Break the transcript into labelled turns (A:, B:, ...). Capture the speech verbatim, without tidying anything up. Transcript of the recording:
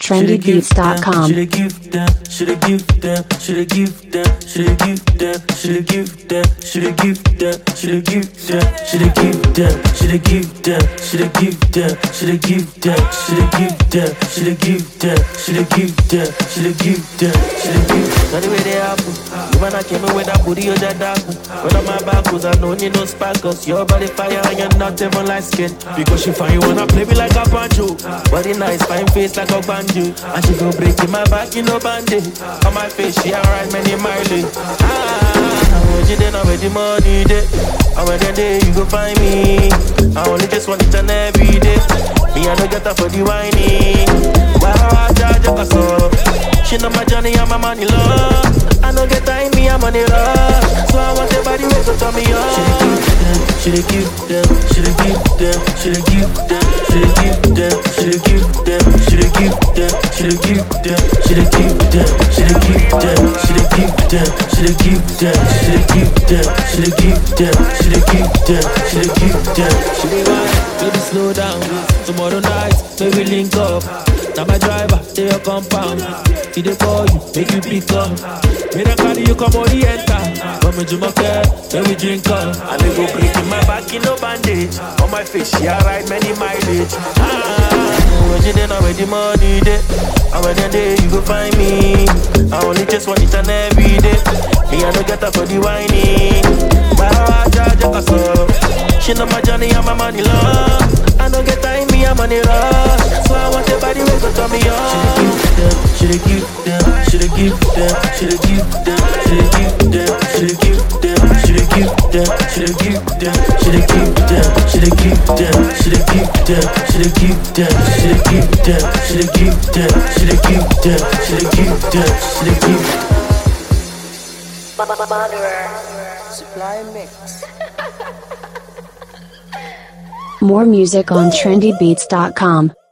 A: trendy beats dot com.
B: Shoulda give them, shoulda give them, shoulda give them, shoulda give them, shoulda give them, shoulda give them, shoulda give them, shoulda give them, shoulda give them, shoulda give them, shoulda give them, shoulda give them, shoulda give them, shoulda give them, shoulda give them, shoulda give. Now the way they happen, you man I came in with that booty, you that dark. Run on my back, cause I don't need no sparkles. Your body fire and you're not even like skin. Because she find you wanna play me like a pancho. Body nice, fine face like a banjo. And she go break in my back, you know bandit. On my face, she alright many mileage. Ah, I want you then I with the money day. And when the day you go find me, I only just want it and every day. Me I don't get up for the whining. Why I charge a so? She know my journey and my money love. I don't get time, me I'm on the rush. So I want everybody wait to turn me on. Shoulda give them, shoulda give them, shoulda give them, shoulda give them, shoulda give them, shoulda give them, shoulda give them, shoulda give them, shoulda give them, shoulda give them, shoulda give them, shoulda give them, shoulda give them, shoulda give them, shoulda give them. Shoulda wine, baby slow down. Tomorrow night, maybe link up. Now my driver, stay your compound. He dey call you, make you pick up. When I carry you, come on, the enter. Come into my car, then we drink up. And they go break in my back, in no bandage. On my face, she ride many mileage. Ah, when you then I the money day. And when the day you go find me, I only just want it and every day. Me I don't get up for the whining. My heart charge a so. She know my journey and my money love. I don't get time, me I'm on the rush. So I want everybody wait to turn me on. Shoulda give them, shoulda give them, shoulda give them, shoulda give them, shoulda give them, shoulda give them, shoulda give them, shoulda give them, shoulda give them, shoulda give them, shoulda give them, shoulda give them, shoulda give them, shoulda give them, shoulda give them, shoulda give them.
C: Supply mix.
A: More music on trendy beats dot com.